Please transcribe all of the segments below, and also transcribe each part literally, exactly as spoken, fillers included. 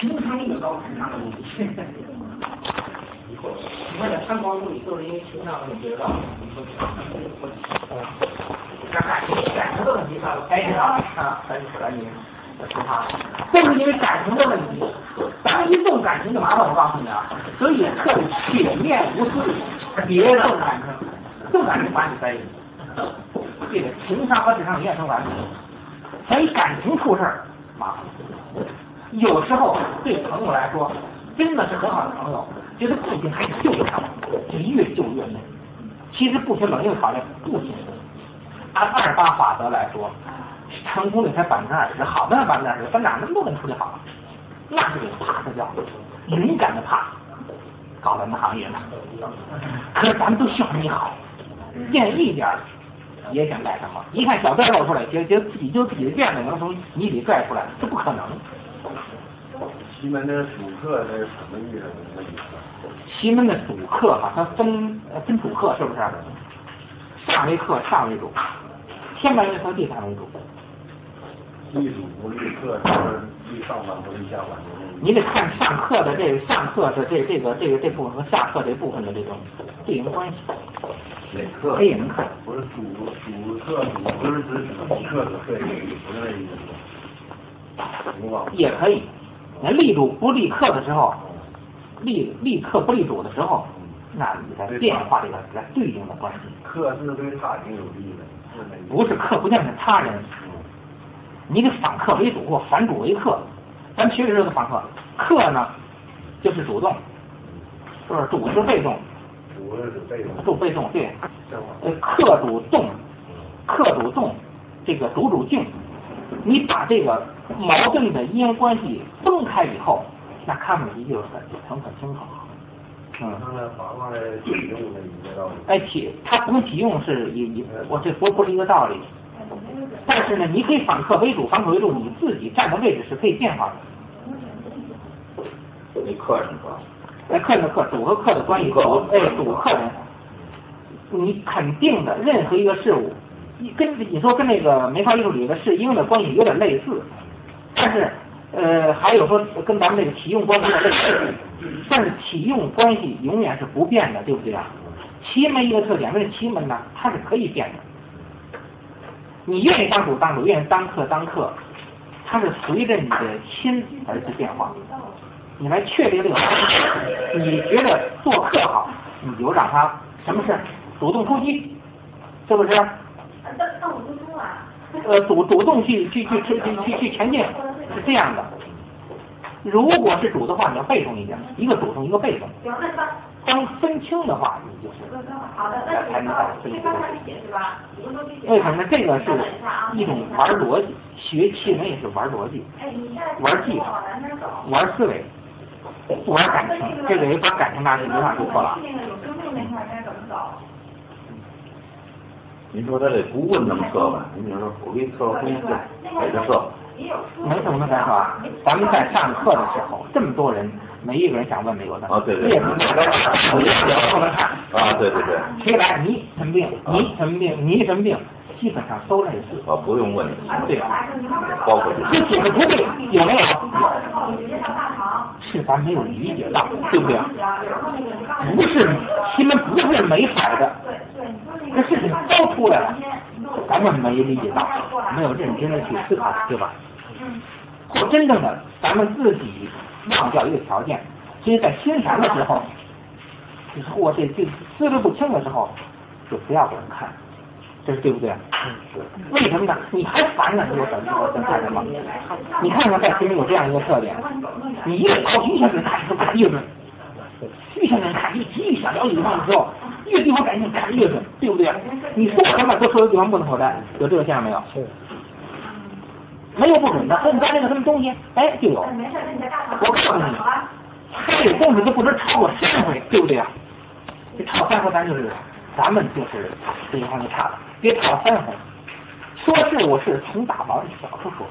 情商越高，智商的问题。你看这参考物理都是因为情商的问题知道吗？这感情感情的问题上了，开始啊啊，开始了你，是他，这是因为感情的问题。咱们一动感情就麻烦，我告诉你啊，所以特铁面无私，别动感情，动感情把你在意。这个情商和智商永远成完美，所以感情出事儿麻烦。有时候对朋友来说，真的是很好的朋友，觉得不行还得救他，就越救越累。其实不行冷静考虑，不行。按二八法则来说，成功率才百分之二十，好的那百分之二十，咱哪那么多人处理好了，那是得怕的叫勇敢的怕，搞咱们行业呢。可是咱们都希望你好，见一点也想干什么？一看小字露出来，觉觉得自己就自己的辫子能从泥里拽出来，这不可能。 奇门的主客是什么意思？ 奇门的主客哈，它分分主客是不是？上为客，上为主，天干为和，地干为主。 立主不立客，就是立上半不立下半。 你得看上课的这个上课的这这个这个这部分和下课这部分的这种对应关系。 哪课？ 这也能看。 不是主主客主不是指主客的客，不是那意思。 也可以。那立主不立客的时候，立立客不立主的时候，那你在变化这个来对应的关系。 客是对他挺有利的， 不是客不见是他人，你得反客为主或反主为客。咱们学的时候反客，客呢就是主动，是不是？主是被动， 主是被动， 主被动对。呃，客主动，客主动，这个主主静。你把这个矛盾的因缘关系分开以后，那看问题就很很很清楚。嗯。 那法官的体用的一个道理。 哎，体它不跟体用是一一，我这不不是一个道理。但是呢，你可以反客为主，反客为主，你自己站的位置是可以变化的。 你客人吧？ 哎，客人的客，主和客的关系，主哎主客人，你肯定的任何一个事物。跟你说跟那个梅花易数里的适应的关系有点类似，但是呃还有说跟咱们这个体用关系有点类似，但是体用关系永远是不变的，对不对啊？奇门一个特点，为奇门呢它是可以变的，你愿意当主当主，愿意当客当客，它是随着你的心而去变化。你来确定这个，你觉得做客好，你就让他什么事主动出击，是不是？呃，主主动去去去去去去前进，是这样的。如果是主的话，你要被动一点，一个主动，一个被动。当分清的话，你就是来才能分清。为什么呢？这个是一种玩逻辑，学气门也是玩逻辑，玩技术，玩思维，不玩感情。这个也把感情大事没法突破了。 您说他这不问那么测吧？您比如说我给你测个婚姻证，给他测。 没什么咱说，咱们在上课的时候，这么多人，没一个人想问这个的。 啊，对对。 也不能不能看。 啊，对对对。 谁来？你什么病？你什么病？你什么病？基本上都类似。 啊，不用问。 对。 包括这几个不对，有没有？是咱没有理解到，对不对？不是，其实不是没法的。这事情都出来了，咱们没理解到，没有认真的去思考，对吧？或真正的咱们自己忘掉一个条件，其实在欣赏的时候，或这这思路不清的时候，就不要给人看，这是对不对？为什么呢？你还烦呢？我等我等看什么？你看看在其中有这样一个特点，你越靠近向人看，就看越准；越向人看，越急于想了解对方的时候。越对方感情看越准，对不对？你说什么都说有对方不能口袋，有这个现象没有？是。没有不准的，说你家那个什么东西，哎，就有。我告诉你，他这东西都不能超过三回，对不对啊？这超三回咱就是，咱们就是这一方面差了，别超三回。说是我是从大往小处说，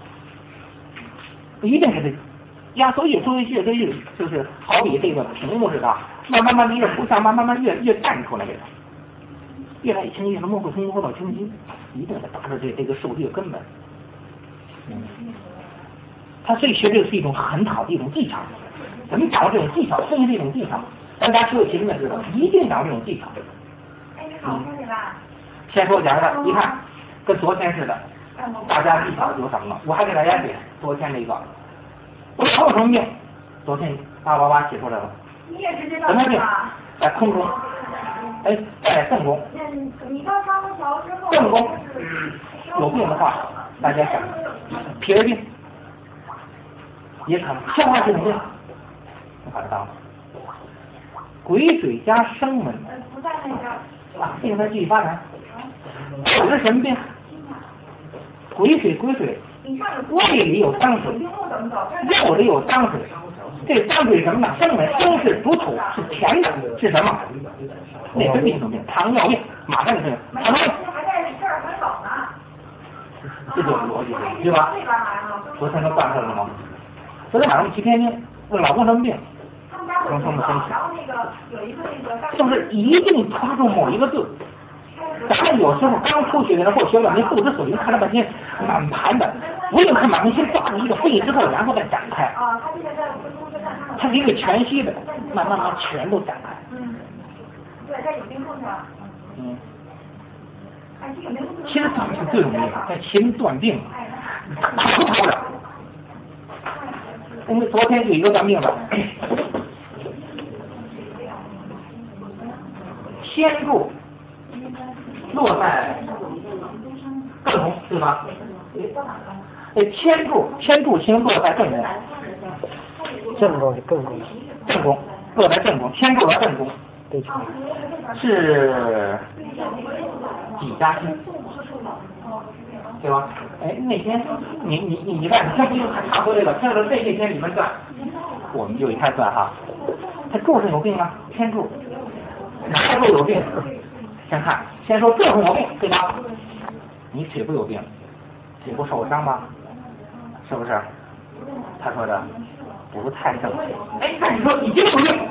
一定是这压缩越缩越缩越，就是好比这个屏幕似的。慢慢慢慢越不像，慢慢慢越越淡出来这个，越来越清晰，越能模糊，从模糊到清晰，一定是达到这这个数据的根本。嗯， 他所以学这个是一种很好的一种技巧。怎么掌握这种技巧？分析这种技巧，大家学有勤的知道，一定掌握这种技巧。 哎，你好，说你吧。 先说假的，一看跟昨天似的，大家技巧有什么了？我还给大家写昨天那个，我还有什么病？昨天八八八写出来了。 你也直接到什么病？在空中，哎，在正宫。 嗯，你到沙河桥之后。 正宫有病的话，大家想，脾胃病，也可能消化系统病，你把它当了。癸水加生门。 不在那个。 啊，病在继续发展。有的什么病？癸水癸水，胃里有脏水，肉里有脏水。这脏水什么呢？生门，生是主土，是甜的，是什么？内分泌系统病，糖尿病，马上就是糖尿病。 还在这儿很早呢。 这就是逻辑，对吧？昨天都办事了吗？昨天晚上去天津问老公什么病？让他们分析。是不是一定抓住某一个字？咱们有时候刚初学的人或学两年不知所云，看了半天满盘的，不用看满盘，先抓住一个分析之后，然后再展开。 啊，他现在在分公司干他。 它是一个全息的，慢慢慢全都展开。 嗯。对，在有病痛上。 嗯。 哎，这有病痛。 其实怎么是最容易的？在勤断病，打不着的。我们昨天有一个断病的，天柱落在艮宫，对吧？呃，天柱天柱星落在艮宫， 正宫是艮宫， 正宫落在正宫，天柱落在正宫， 对， 是己家星，对吧？哎，那天你你你你看，你看不就还差不多这个，这个这这天你们算，我们就一开算哈，他柱上有病吗？天柱哪个柱有病？先看，先说柱上有病，对吧？你腿部有病，腿部受伤吧？是不是？他说的不太正确。哎，那你说你这有病，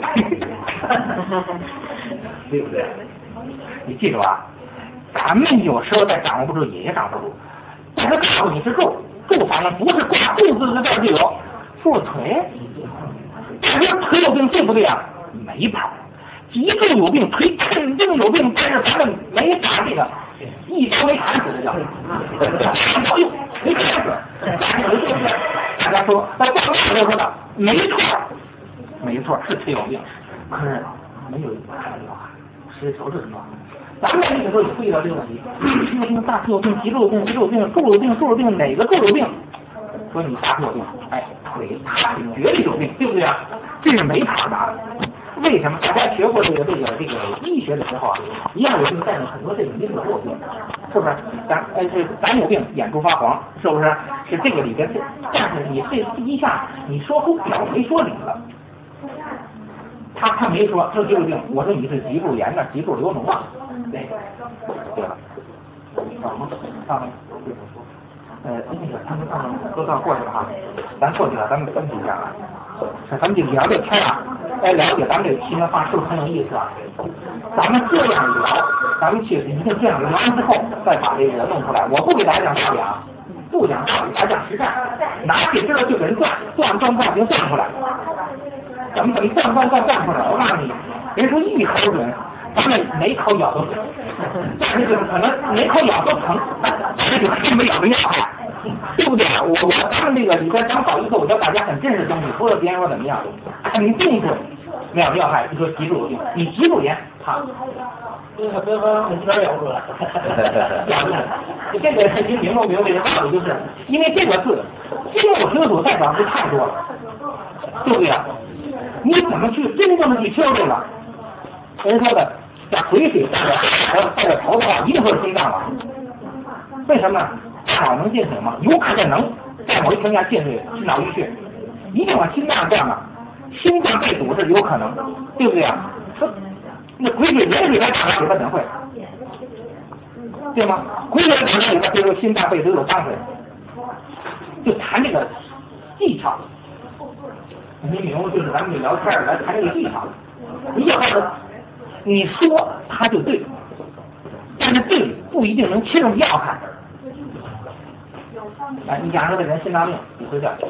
对不对？你记住啊，咱们有时候在掌握不住，也掌握不住。但是告诉你是柱，柱反正不是挂肚子的这儿就有，柱腿。但是腿有病对不对啊？没跑。脊柱有病，腿肯定有病，但是咱们没法这个一刀没砍死的叫。哎呦，没砍死，大家说，那大家都说的没错，没错是腿有病，可是没有看到啊，实手指头。咱们那个时候也注意到这个问题，那病大腿有病，脊柱有病，脊柱有病，柱有病，柱有病，哪个柱有病？说你大腿有病，哎，腿大腿绝对有病，对不对啊？这是没法的。为什么？大家学过这个这个这个医学的时候啊，一样有病带着很多这个因素都有病，是不是？咱呃这咱有病，眼珠发黄，是不是？是这个里边，但是你这第一下你说出表没说理了。他他没说这就是病，我说你是脊柱炎的，脊柱流脓了，对，对了，上上呃那个他们上面都到过去了哈，咱过去了，咱们分析一下啊，咱们就聊这天啊，来了解咱们这个期末话是不是很有意思啊？咱们这样聊，咱们去一定这样聊完之后，再把这个弄出来。我不给大家讲道理啊，不讲道理，还讲实战，拿起这个就给人断断断断就断出来。怎么怎么断断断断出来？我告诉你，人说一口准，咱们哪口咬都准，但是就是可能哪口咬都疼，这就真没咬人家好，对不对？我我他们那个里边讲好一个，我教大家很真实的东西，不是别人说怎么样，肯定准没有要害。你说脊柱有病，你脊柱炎，好，这个别说很全咬出来，咬出来。这个已经明白明白这个道理，就是因为这个字经络清楚代表是太多了，对不对啊？你怎么去真正的去修这个？人说的，在回水带着还有带着头的话，一定会是心脏了。为什么呢？脑能进水吗？有可能在某一条件进水是脑淤血，一定往心脏这样啊，心脏被堵是有可能，对不对啊？说那癸水连水来打了，里边怎么会？对吗？癸水打了里边，比如说心脏被堵有脏水，就谈这个技巧。你明白，就是咱们就聊天来谈这个技巧。你要是你说他就对，但是对不一定能切中要害。哎，你假如这人心脏病，你会叫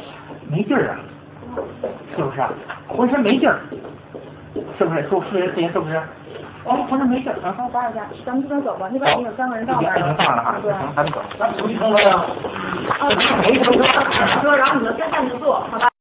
没劲儿啊，是不是啊？浑身没劲儿，是不是？做事业事情是不是？哦，浑身没劲儿啊。 好，打一下，咱们这边走吧，那边已经有三个人到已经已经到了哈， 对。 咱们走。咱们出去通了呀。 啊，说，然后你们先站着坐，好吧？